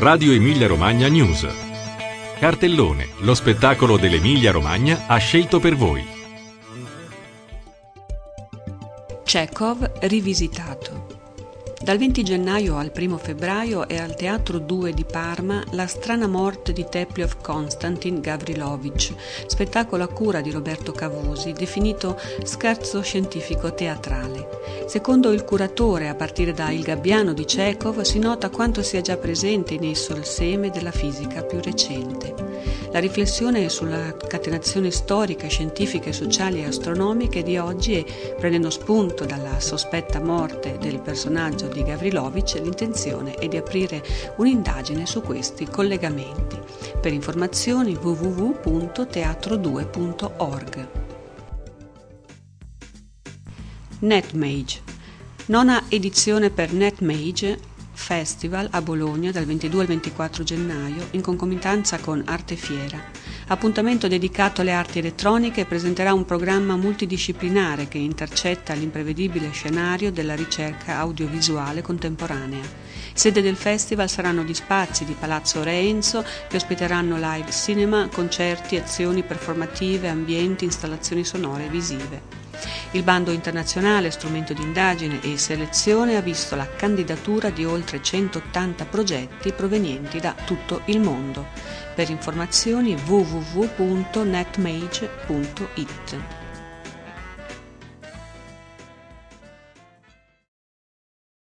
Radio Emilia Romagna News. Cartellone, lo spettacolo dell'Emilia Romagna ha scelto per voi. Chekhov rivisitato. Dal 20 gennaio al 1 febbraio è al Teatro 2 di Parma La strana morte di Teplov Konstantin Gavrilovich, spettacolo a cura di Roberto Cavusi, definito scherzo scientifico teatrale. Secondo il curatore, a partire da Il gabbiano di Chekhov si nota quanto sia già presente in esso il seme della fisica più recente. La riflessione sulla catenazione storica, scientifiche, sociali e astronomiche di oggi e, prendendo spunto dalla sospetta morte del personaggio di Gavrilovich, l'intenzione è di aprire un'indagine su questi collegamenti. Per informazioni www.teatro2.org. NetMage. Nona edizione per NetMage Festival a Bologna dal 22 al 24 gennaio in concomitanza con Arte Fiera. Appuntamento dedicato alle arti elettroniche, presenterà un programma multidisciplinare che intercetta l'imprevedibile scenario della ricerca audiovisuale contemporanea. Sede del festival saranno gli spazi di Palazzo Re Enzo che ospiteranno live cinema, concerti, azioni performative, ambienti, installazioni sonore e visive. Il bando internazionale strumento di indagine e selezione ha visto la candidatura di oltre 180 progetti provenienti da tutto il mondo. Per informazioni www.netmage.it.